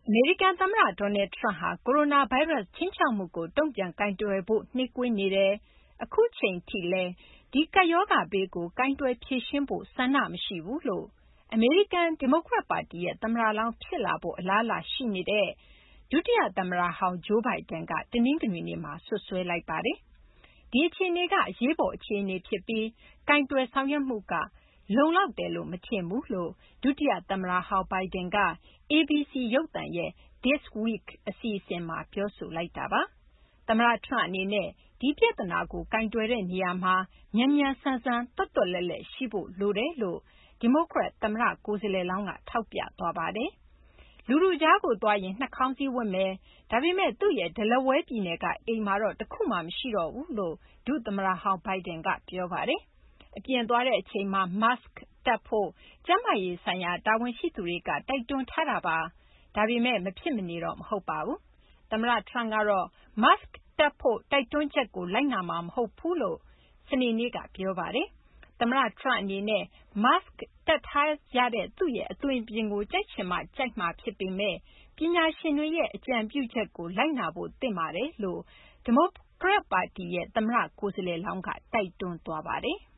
အမေရိကန်သမ္မတ Donald Trump ဟာ ကိုရိုနာဗိုင်းရပ်စ် ခြိမ်းခြောက်မှုကို တုံ့ပြန်ကိုင်တွယ်ဖို့ နှေးကွေးနေတယ်၊ အခုအချိန်ထိလည်း ဒီကပ်ရောဂါဘေးကို ကိုင်တွယ်ဖြေရှင်းဖို့ ဆန္ဒမရှိဘူးလို့ အမေရိကန် ဒီမိုကရက်ပါတီရဲ့ သမ္မတလောင်း ဖြစ်လာဖို့ အလားအလာရှိနေတဲ့ ဒုတိယသမ္မတဟောင်း Joe Biden က တနင်္ဂနွေနေ့မှာ စွပ်စွဲလိုက်ပါတယ်။ ဒီအခြေအနေက အရေးပေါ်အခြေအနေဖြစ်ပြီး ကိုင်တွယ်ဆောင်ရွက်မှုက လုံလောက်တယ်လို့ မထင်ဘူးလို့ ဒုတိယသမ္မတဟောင်း Biden က ABC ရုပ်သံရဲ့ This Week အစီအစဉ်မှာ ပြောဆိုလိုက်တာပါ။ သမ္မတ Trump အနေနဲ့ ဒီပြဿနာကို ကိုင်တွယ်တဲ့နေရာမှာ မြန်မြန်ဆန်ဆန် သွက်သွက်လက်လက်ရှိဖို့ လိုတယ်လို့ ဒီမိုကရက်သမ္မတ ကိုယ်စားလှယ်လောင်းက ထောက်ပြသွားပါတယ်။ လူထုကြားကိုသွားရင် နှာခေါင်းစည်းဝတ်မယ်။ ဒါပေမဲ့ သူ့ရဲ့ Delaware ပြည်နယ်က အိမ်မှာတော့ တခုမှ မရှိတော့ဘူးလို့ ဒုသမ္မတဟောင်း Biden က ပြောပါတယ်။ အပြင်သွားတဲ့အချိန်မှာ Mask တပ်ဖို့ ကျန်းမာရေးဆိုင်ရာ တာဝန်ရှိသူတွေက တိုက်တွန်းထားတာပါ။ ဒါပေမဲ့ မဖြစ်မနေတော့ မဟုတ်ပါဘူး။ သမ္မတ Trump ကတော့ Mask တပ်ဖို့ တိုက်တွန်းချက်ကို လိုက်နာမှာ မဟုတ်ဘူးလို့ စနေနေ့က ပြောပါတယ်။ သမ္မတ Trump အနေနဲ့ Mask တပ်ထားရတဲ့ သူ့ရဲ့အသွင်အပြင်ကို ကြိုက်ချင်မှ ကြိုက်မှာဖြစ်ပေမဲ့ ပညာရှင်တွေရဲ့ အကြံပြုချက်ကို လိုက်နာဖို့ သင့်ပါတယ်လို့ ဒီမိုကရက်ပါတီရဲ့ သမ္မတကိုယ်စားလှယ်လောင်းက တိုက်တွန်းသွားပါတယ်